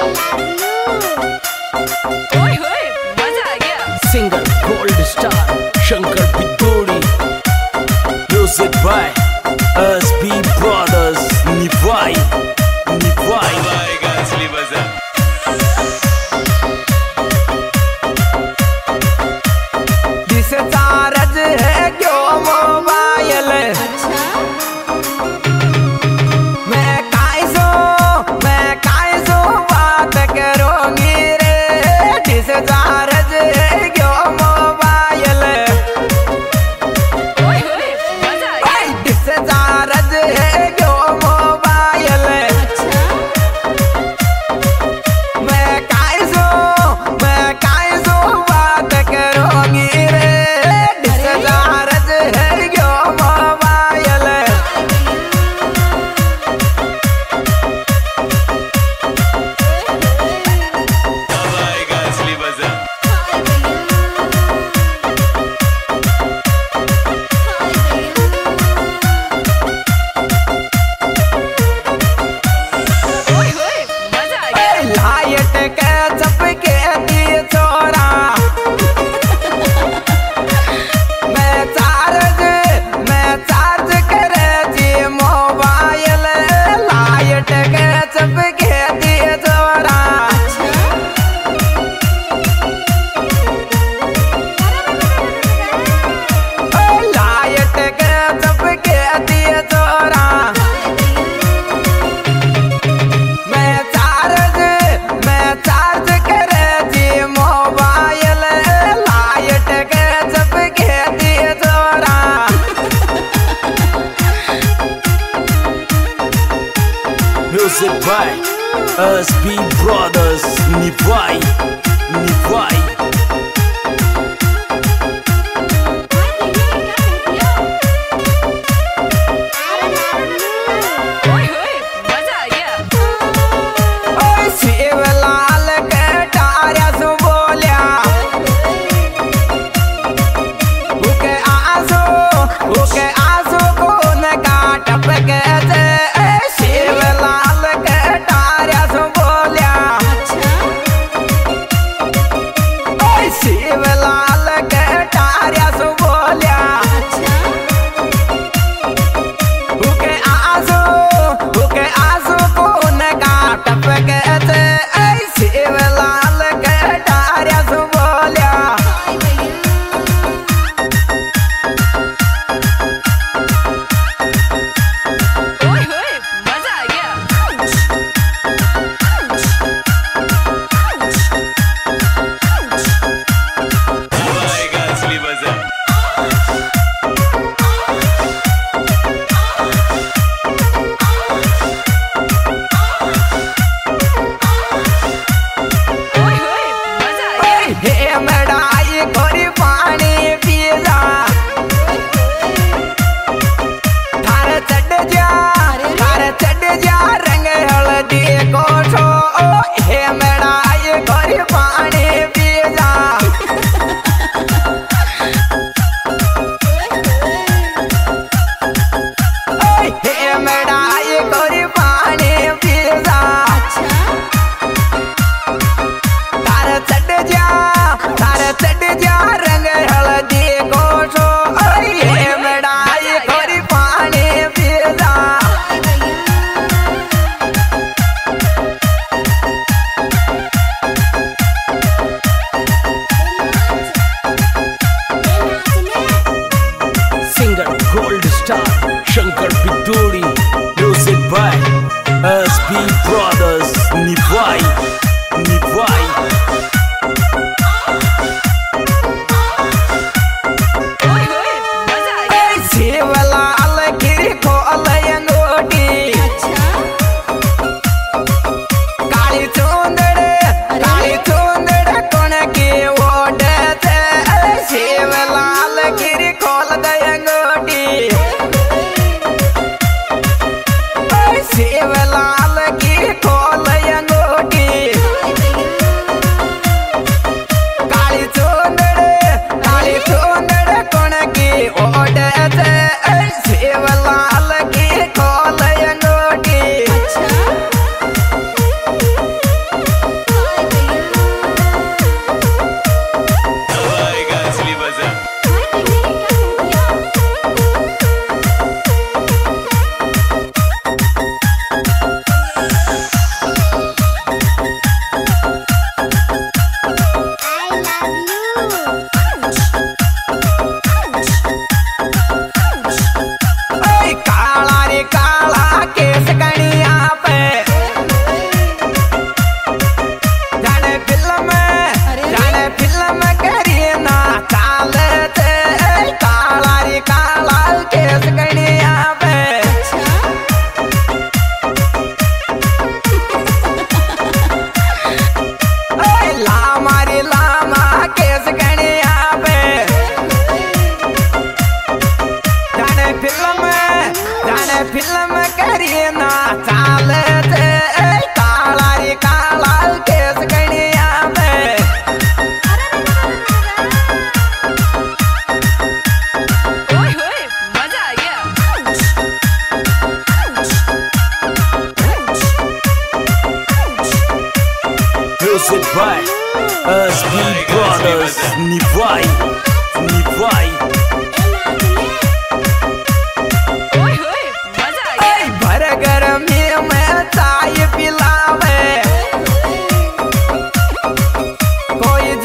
ओए होए मजा आ गया। Singer gold star Shankar Pitodi, music by SB brothers. निभाई असली मजा। चार्ज है क्यों मोबाइल, मैं काइसो बात करूंगी रे। डिस्चार्ज है क्यों मोबाइल, ओए होए मजा आ गया। डिस्चार्ज है क्यों मोबाइल, मैं काइसो बात करूंगी रे। डिस्चार्ज है क्यों मोबाइल, अब आएगा असली मजा। ओए होए मजा आ गया। लाइट के चपके दिए चोरा, मैं चार्ज करे जी मोबाइल। लाइट के चपके दिए चोरा, लाइट के चपके दिए चोरा, मैं चार्ज करे जी मोबाइल। लाइट के चपके दिए चोरा, म्यूजिक बाय एसबी ब्रदर्स। निभाई ओए होए मजा आ गया। ओए शिवलाल के टारिया सु बोलिया, उके आंसू खून का टपके जे। शिवलाल के टारिया सु बोलिया, ओए शिवलाल के टारिया सु बोलिया, उके आंसू खून का टपके जे। शिवलाल के टारिया सु बोलिया, ओए होए मजा आ गया। अब आएगा असली मजा। ओए होए मजा आ गया। हे मड़ाई गोरी पानी पिला, थार चढ़ जा रंग हल्दी कोठो। हे मड़ाई गोरी पानी पिला, हे मड़ाई गोरी पानी पिला, थार चढ़ जा रंग हल्दी कोठो। हे मड़ाई गोरी पानी पिला, singer gold star Shankar Pitodi, music by SB brothers. निभाई ओए होए मजा आ गया। शिवलाल गिरी खोल अंगूठी, काली चूंदड़ कोण की ओढ़ से। शिवलाल गिरी खोल दे अंगूठी, शिवलाल गिरी खोल अंगूठी, Music by SB Brothers. Nivai, Nivai. ओए होए मजा आ गया। भर गर्मी में चाय पिलावे, कोई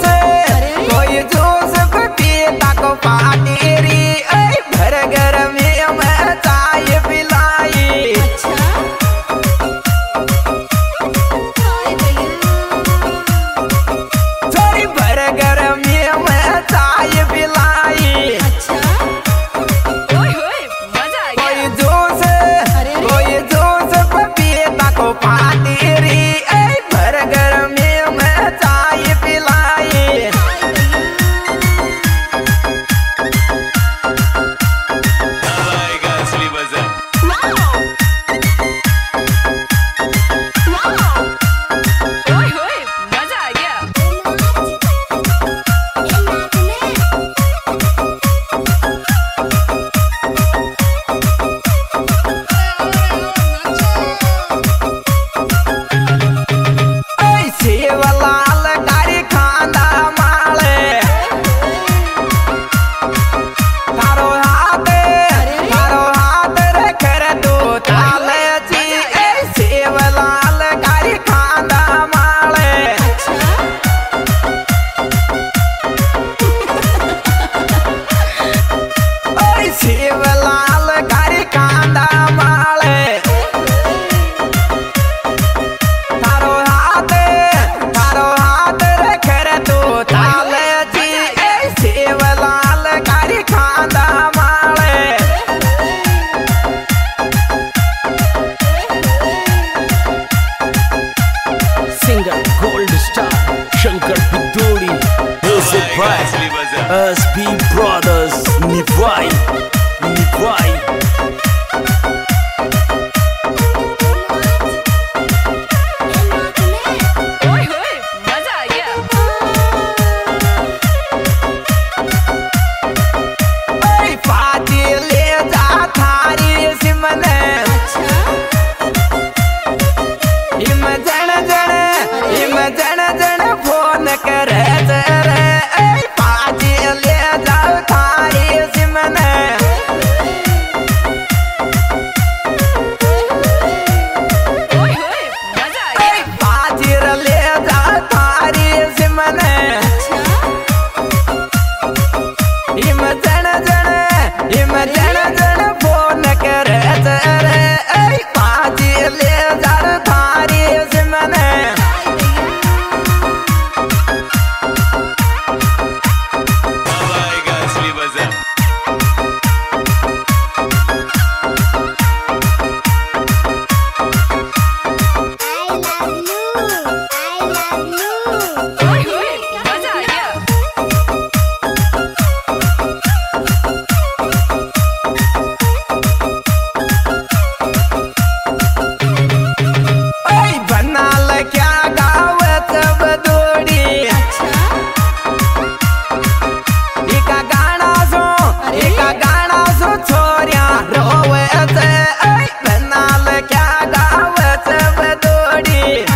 जूस पपीता को पानी री। भर गर्मी में चाय पिलाई, थोड़ी भर गर्मी में चाय पिलाई। ओए होए मजा आ गया। कोई जूस पपीता को पानी री। भर गर्मी में चाय पिलाई। अब आएगा असली मजा। ओए होए मजा आ गया। शिवलाल गारी खांदा माले, थारो हाथ रखर दो ताले जी। शिवलाल गारी खांदा माले, शिवलाल गारी खांदा माले। थारो हाथ रखर दो ताले जी। शिवलाल गारी खांदा माले। Singer Gold Star Shankar Piduri. Music आएगा by असली मजा। SB Brothers. Nivai, Nivai. ओए होए मजा आ गया। पाजी ले जा थारी सिमने, हिम जन जन फोन करे रे। पाजी ले जा थारी सिमने, ओए होए मजा आ गया। पाजी ले जा थारी सिमने। हिम जन जन फोन करे रे। पाजी ले जा थारी सिमने। अब आएगा असली मजा। ओए होए मजा आ गया। बनाल क्या गावत बदोड़ी, इका गाना सो छोरिया रोवे। बनाल क्या गावत बदोड़ी,